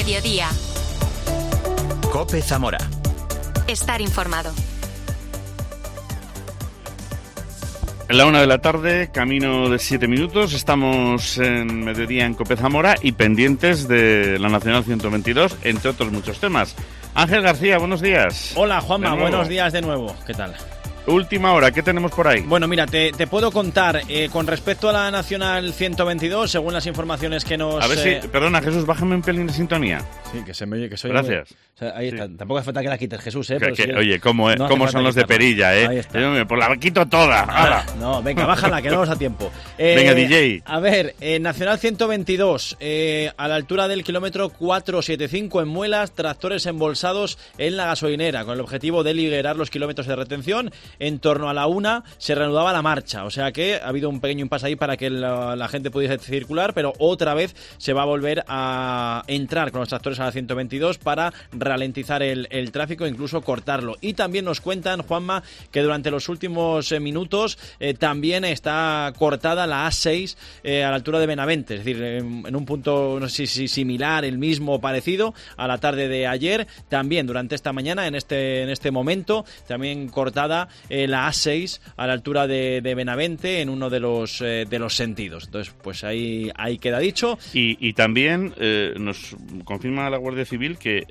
Mediodía. COPE Zamora. Estar informado. En la 1 de la tarde, camino de 7 minutos, estamos en Mediodía en COPE Zamora y pendientes de la Nacional 122, entre otros muchos temas. Ángel García, buenos días. Hola Juanma, buenos días de nuevo. ¿Qué tal? Última hora, ¿qué tenemos por ahí? Bueno, mira, te puedo contar, con respecto a la Nacional 122, según las informaciones que nos... A ver si... Perdona, Jesús, bájame un pelín de sintonía. Sí, que se me oye, que soy... Gracias. O sea, ahí está. Tampoco hace falta que la quites, Jesús, Pero oye, ¿cómo son los de perilla, Ahí está. Pues la quito toda. No, venga, bájala, que no nos da tiempo. Venga, DJ. A ver, Nacional 122, a la altura del kilómetro 475 en Muelas, tractores embolsados en la gasolinera, con el objetivo de liberar los kilómetros de retención. En torno a la 1 se reanudaba la marcha, o sea que ha habido un pequeño impasse ahí para que la gente pudiese circular, pero otra vez se va a volver a entrar con los tractores a la 122 para ralentizar el tráfico e incluso cortarlo. Y también nos cuentan, Juanma, que durante los últimos minutos también está cortada la A6 a la altura de Benavente, es decir, en un punto, no sé si similar, el mismo o parecido a la tarde de ayer. También durante esta mañana, en este momento, también cortada la A6 a la altura de Benavente en uno de los sentidos. Entonces, pues ahí queda dicho. Y también nos confirma la Guardia Civil que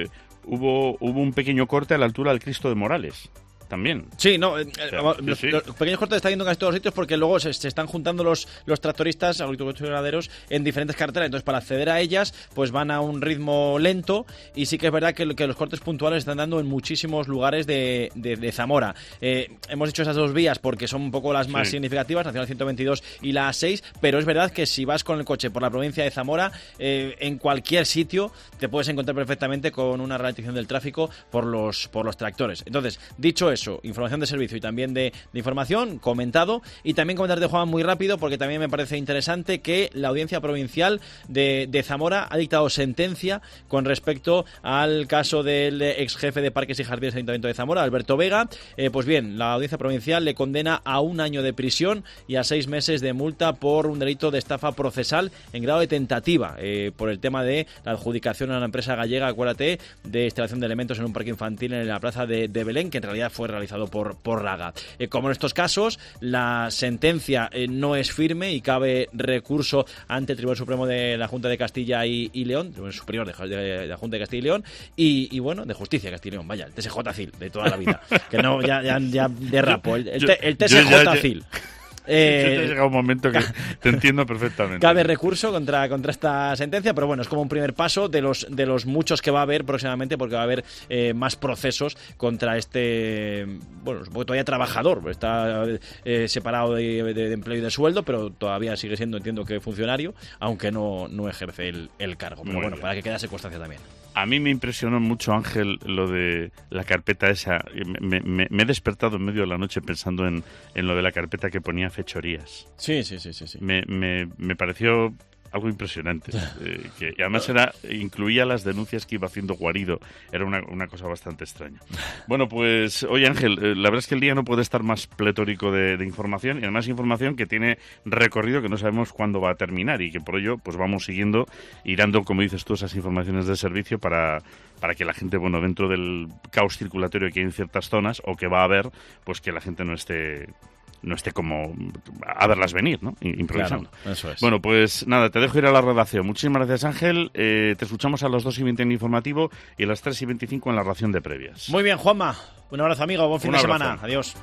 hubo un pequeño corte a la altura del Cristo de Morales. También. Sí, no, los pequeños cortes están yendo en casi todos los sitios porque luego se están juntando los tractoristas, agricultores ganaderos, en diferentes carreteras. Entonces, para acceder a ellas, pues van a un ritmo lento y sí que es verdad que los cortes puntuales están dando en muchísimos lugares de Zamora. Hemos dicho esas dos vías porque son un poco las más significativas, Nacional 122 y la A6, pero es verdad que si vas con el coche por la provincia de Zamora, en cualquier sitio te puedes encontrar perfectamente con una ralentización del tráfico por los tractores. Entonces, dicho eso, información de servicio y también de información, comentado. Y también comentarte, Juan, muy rápido, porque también me parece interesante que la Audiencia Provincial de Zamora ha dictado sentencia con respecto al caso del ex jefe de Parques y Jardines del Ayuntamiento de Zamora, Alberto Vega. Pues bien, la Audiencia Provincial le condena a 1 año de prisión y a 6 meses de multa por un delito de estafa procesal en grado de tentativa, por el tema de la adjudicación a una empresa gallega, acuérdate, de instalación de elementos en un parque infantil en la plaza de Belén, que en realidad fue realizado por Raga. Como en estos casos, la sentencia no es firme y cabe recurso ante el Tribunal Supremo de la Junta de Castilla y León, Tribunal Superior de la Junta de Castilla y León, y bueno, de Justicia de Castilla y León, vaya, el TSJ-CIL de toda la vida, que no, ya derrapo, el TSJ-CIL. Llega un momento que te entiendo perfectamente. Cabe recurso contra esta sentencia, pero bueno, es como un primer paso de los muchos que va a haber próximamente, porque va a haber más procesos contra este, bueno, supongo que todavía trabajador, está separado de empleo y de sueldo, pero todavía sigue siendo, entiendo que funcionario, aunque no ejerce el cargo. Pero bueno, para que quede constancia también. A mí me impresionó mucho, Ángel, lo de la carpeta esa. Me he despertado en medio de la noche pensando en lo de la carpeta que ponía fechorías. Sí. Me pareció algo impresionante. Que además incluía las denuncias que iba haciendo Guarido. Era una cosa bastante extraña. Bueno, pues, oye, Ángel, la verdad es que el día no puede estar más pletórico de información, y además información que tiene recorrido que no sabemos cuándo va a terminar, y que por ello pues vamos siguiendo y dando, como dices tú, esas informaciones de servicio para que la gente, bueno, dentro del caos circulatorio que hay en ciertas zonas, o que va a haber, pues que la gente no esté como a verlas venir, ¿no? Improvisando. Claro, eso es. Bueno, pues nada, te dejo ir a la redacción. Muchísimas gracias, Ángel. Te escuchamos a las 2:20 en informativo y a las 3:25 en la ración de previas. Muy bien, Juanma. Un abrazo, amigo. Buen fin de semana. Adiós.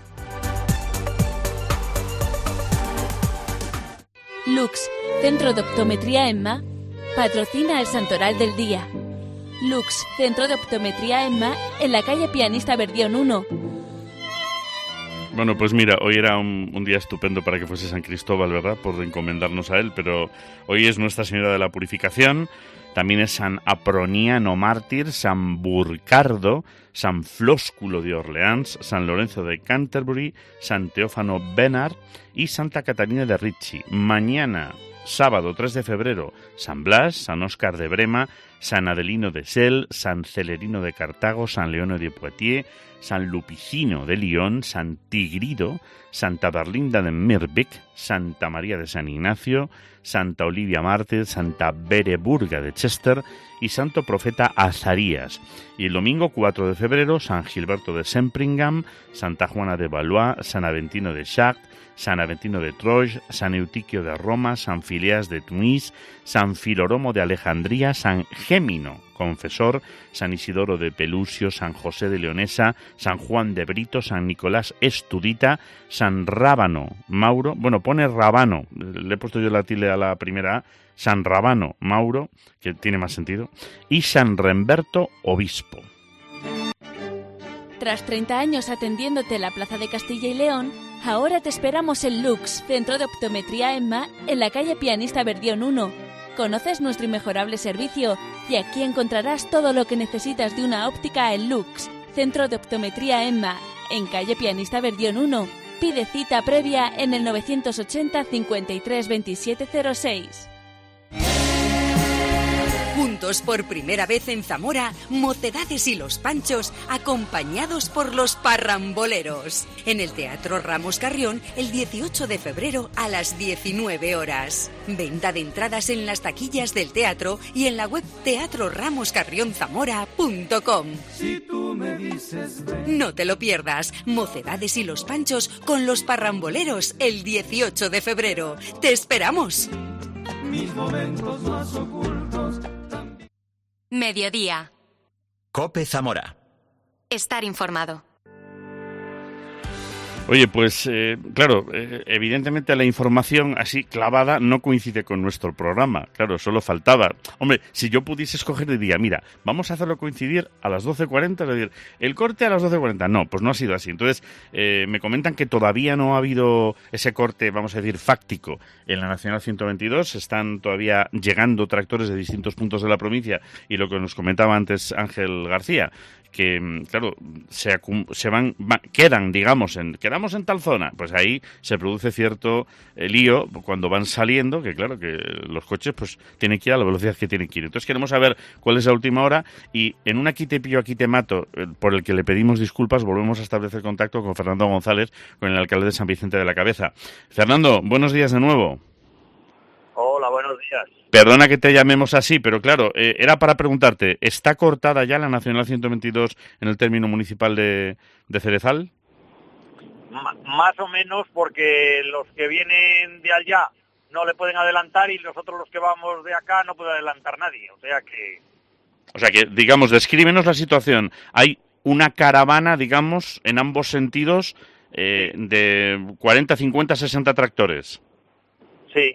Lux, Centro de Optometría EMMA, patrocina el Santoral del Día. Lux, Centro de Optometría EMMA, en la calle Pianista Verdión 1. Bueno, pues mira, hoy era un día estupendo para que fuese San Cristóbal, ¿verdad?, por encomendarnos a él, pero hoy es Nuestra Señora de la Purificación, también es San Aproniano Mártir, San Burcardo, San Flósculo de Orleans, San Lorenzo de Canterbury, San Teófano Benard y Santa Catarina de Ricci. Mañana, sábado 3 de febrero, San Blas, San Óscar de Brema, San Adelino de Sel, San Celerino de Cartago, San Leone de Poitiers, San Lupicino de Lyon, San Tigrido, Santa Berlinda de Meerbeek, Santa María de San Ignacio, Santa Olivia Mártir, Santa Bereburga de Chester y Santo Profeta Azarías. Y el domingo 4 de febrero, San Gilberto de Sempringham, Santa Juana de Valois, San Aventino de Chartres, San Aventino de Troyes, San Eutiquio de Roma, San Filias de Tunis, San Filoromo de Alejandría, San Gémino, confesor, San Isidoro de Pelusio, San José de Leonesa, San Juan de Brito, San Nicolás Estudita, San Rábano Mauro, bueno, pone Rábano, le he puesto yo la tilde a la primera A, San Rábano Mauro, que tiene más sentido, y San Remberto Obispo. Tras 30 años atendiéndote en la Plaza de Castilla y León, ahora te esperamos en Lux, Centro de Optometría EMMA, en la calle Pianista Verdión 1. Conoces nuestro inmejorable servicio y aquí encontrarás todo lo que necesitas de una óptica en Lux, Centro de Optometría EMMA, en calle Pianista Verdión 1. Pide cita previa en el 980 53 27 06. Juntos por primera vez en Zamora, Mocedades y los Panchos, acompañados por los Parramboleros. En el Teatro Ramos Carrión, el 18 de febrero a las 19 horas. Venta de entradas en las taquillas del teatro y en la web teatrorramoscarrionzamora.com. Si tú me dices ven. No te lo pierdas, Mocedades y los Panchos con los Parramboleros el 18 de febrero. ¡Te esperamos! Mis momentos más ocultos. Mediodía. COPE Zamora. Estar informado. Oye, pues claro, evidentemente la información así clavada no coincide con nuestro programa. Claro, solo faltaba. Hombre, si yo pudiese escoger diría, mira, vamos a hacerlo coincidir a las 12:40, es decir, el corte a las 12:40. No, pues no ha sido así. Entonces, me comentan que todavía no ha habido ese corte, vamos a decir, fáctico en la Nacional 122. Están todavía llegando tractores de distintos puntos de la provincia y lo que nos comentaba antes Ángel García, que, claro, quedamos en tal zona, pues ahí se produce cierto lío cuando van saliendo, que claro, que los coches pues tienen que ir a la velocidad que tienen que ir. Entonces queremos saber cuál es la última hora y en un aquí te pillo, aquí te mato, por el que le pedimos disculpas, volvemos a establecer contacto con Fernando González, con el alcalde de San Vicente de la Cabeza. Fernando, buenos días de nuevo. Hola, buenos días. Perdona que te llamemos así, pero claro, era para preguntarte, ¿está cortada ya la Nacional 122 en el término municipal de Cerezal? Más o menos, porque los que vienen de allá no le pueden adelantar y nosotros los que vamos de acá no puede adelantar nadie. O sea que, digamos, descríbenos la situación. Hay una caravana, digamos, en ambos sentidos, de 40, 50, 60 tractores. Sí.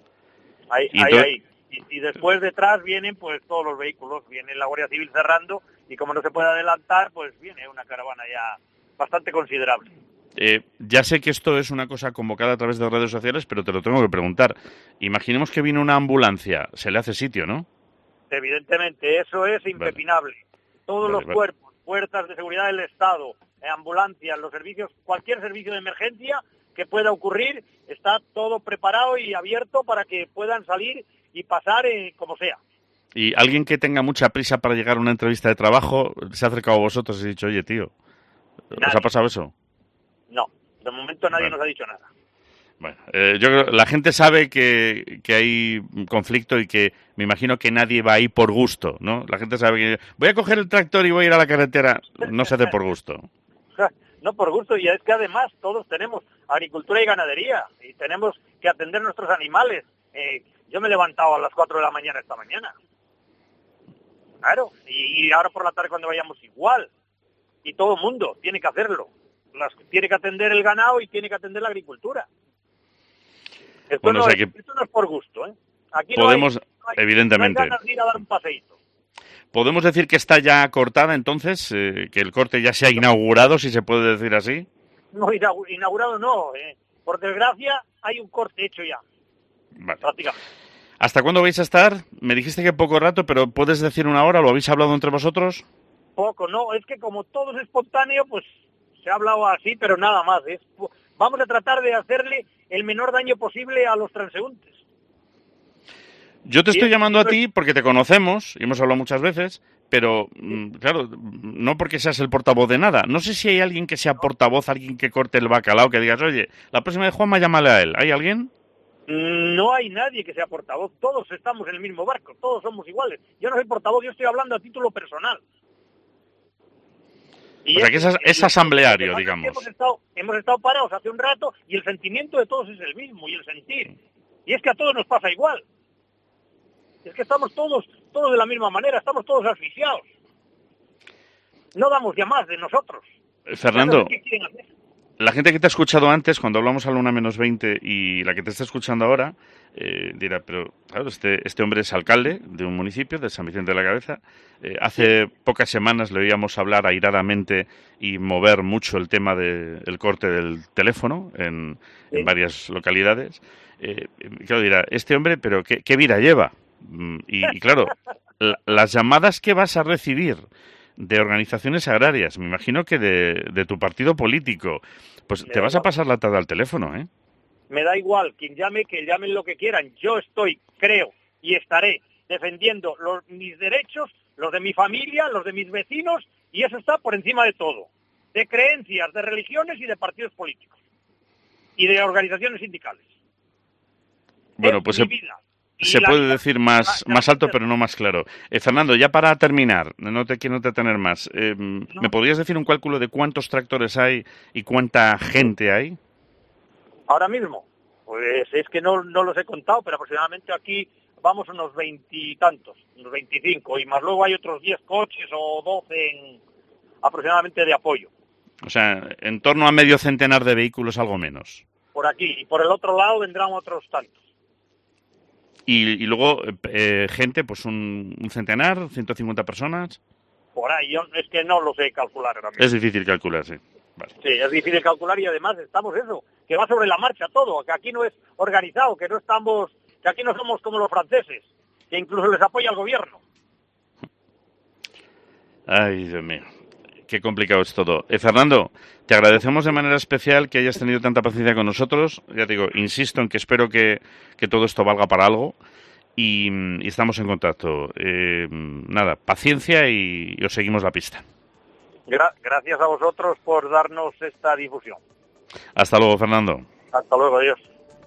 Y después detrás vienen pues todos los vehículos, viene la Guardia Civil cerrando y como no se puede adelantar, pues viene una caravana ya bastante considerable. Ya sé que esto es una cosa convocada a través de redes sociales, pero te lo tengo que preguntar. Imaginemos que viene una ambulancia, se le hace sitio, ¿no? Evidentemente, eso es impepinable. Vale. Todos los cuerpos, fuerzas de seguridad del Estado, ambulancias, los servicios, cualquier servicio de emergencia que pueda ocurrir, está todo preparado y abierto para que puedan salir y pasar como sea. Y alguien que tenga mucha prisa para llegar a una entrevista de trabajo, se ha acercado a vosotros y ha dicho, oye, tío, ¿os ha pasado eso? No, de momento nadie nos ha dicho nada. Bueno, yo creo la gente sabe que hay conflicto y que me imagino que nadie va ahí por gusto, ¿no? La gente sabe que voy a coger el tractor y voy a ir a la carretera, no se hace por gusto. No por gusto, y es que además todos tenemos agricultura y ganadería y tenemos que atender nuestros animales. Yo me he levantado a las 4 de la mañana esta mañana. Claro, y ahora por la tarde cuando vayamos igual. Y todo el mundo tiene que hacerlo. Tiene que atender el ganado y tiene que atender la agricultura. Esto no es por gusto, ¿eh? Aquí podemos, evidentemente. No hay ganas de ir a dar un paseíto. ¿Podemos decir que está ya cortada entonces? ¿Que el corte ya se ha inaugurado, si se puede decir así? No, inaugurado no. Por desgracia, hay un corte hecho ya. Vale. Prácticamente. ¿Hasta cuándo vais a estar? Me dijiste que poco rato, pero ¿puedes decir una hora? ¿Lo habéis hablado entre vosotros? Poco, no. Es que como todo es espontáneo, pues se ha hablado así, pero nada más. Vamos a tratar de hacerle el menor daño posible a los transeúntes. Yo te estoy llamando a ti porque te conocemos, y hemos hablado muchas veces, pero, claro, no porque seas el portavoz de nada. No sé si hay alguien que sea portavoz, alguien que corte el bacalao, que digas, oye, la próxima vez Juanma, llámale a él. ¿Hay alguien? No hay nadie que sea portavoz, todos estamos en el mismo barco, todos somos iguales. Yo no soy portavoz, yo estoy hablando a título personal. Y o sea que es asambleario, digamos. Hemos estado parados hace un rato y el sentimiento de todos es el mismo, y el sentir. Y es que a todos nos pasa igual. Es que estamos todos de la misma manera, estamos todos asfixiados. No damos ya más de nosotros. Fernando, la gente que te ha escuchado antes, cuando hablamos a la 1-20, y la que te está escuchando ahora, dirá, pero claro, este hombre es alcalde de un municipio, de San Vicente de la Cabeza. Hace pocas semanas le oíamos hablar airadamente y mover mucho el tema del corte del teléfono en varias localidades. Claro, dirá, este hombre, pero ¿qué vida lleva? Y claro, las llamadas que vas a recibir de organizaciones agrarias, me imagino que de tu partido político, pues te vas a pasar la tarde al teléfono, ¿eh? Me da igual, quien llame, que llamen lo que quieran. Yo creo y estaré defendiendo mis derechos, los de mi familia, los de mis vecinos, y eso está por encima de todo. De creencias, de religiones y de partidos políticos. Y de organizaciones sindicales. Bueno, pues se puede decir más alto, pero no más claro. Fernando, ya para terminar, no te quiero detener más. ¿Me podrías decir un cálculo de cuántos tractores hay y cuánta gente hay? Ahora mismo, pues es que no los he contado, pero aproximadamente aquí vamos unos 20 y tantos, unos 25, y más luego hay otros 10 coches o 12 aproximadamente de apoyo. O sea, en torno a medio centenar de vehículos, algo menos. Por aquí, y por el otro lado vendrán otros tantos. Y luego, gente, pues un centenar, 150 personas. Por ahí, es que no lo sé calcular ahora mismo. Es difícil calcular, sí. Vale. Sí, es difícil calcular, y además estamos que va sobre la marcha todo, que aquí no es organizado, que aquí no somos como los franceses, que incluso les apoya el gobierno. Ay, Dios mío. Qué complicado es todo. Fernando, te agradecemos de manera especial que hayas tenido tanta paciencia con nosotros. Ya te digo, insisto en que espero que todo esto valga para algo y estamos en contacto. Nada, paciencia y os seguimos la pista. Gracias a vosotros por darnos esta difusión. Hasta luego, Fernando. Hasta luego, adiós.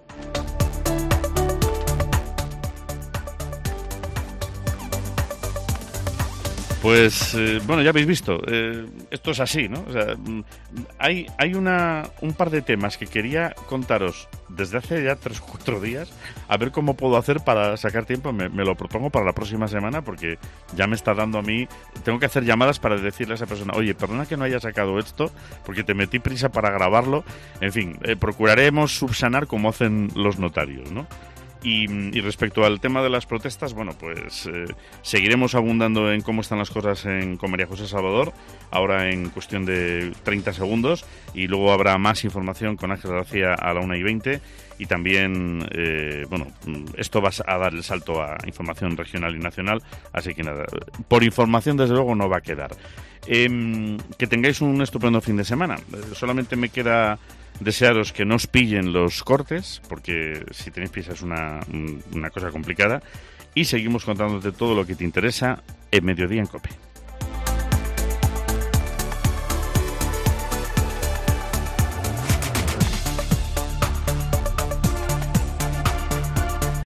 Pues, bueno, ya habéis visto, esto es así, ¿no? O sea, hay un par de temas que quería contaros desde hace ya 3 o 4 días, a ver cómo puedo hacer para sacar tiempo. Me lo propongo para la próxima semana, porque ya me está dando a mí, tengo que hacer llamadas para decirle a esa persona, oye, perdona que no haya sacado esto, porque te metí prisa para grabarlo. En fin, procuraremos subsanar como hacen los notarios, ¿no? Y respecto al tema de las protestas, bueno, pues seguiremos abundando en cómo están las cosas con María José Salvador, ahora en cuestión de 30 segundos, y luego habrá más información con Ángel García a la 1:20, y también, bueno, esto va a dar el salto a información regional y nacional, así que nada, por información desde luego no va a quedar. Que tengáis un estupendo fin de semana. Solamente me queda desearos que no os pillen los cortes, porque si tenéis prisa es una cosa complicada, y seguimos contándote todo lo que te interesa en Mediodía en COPE.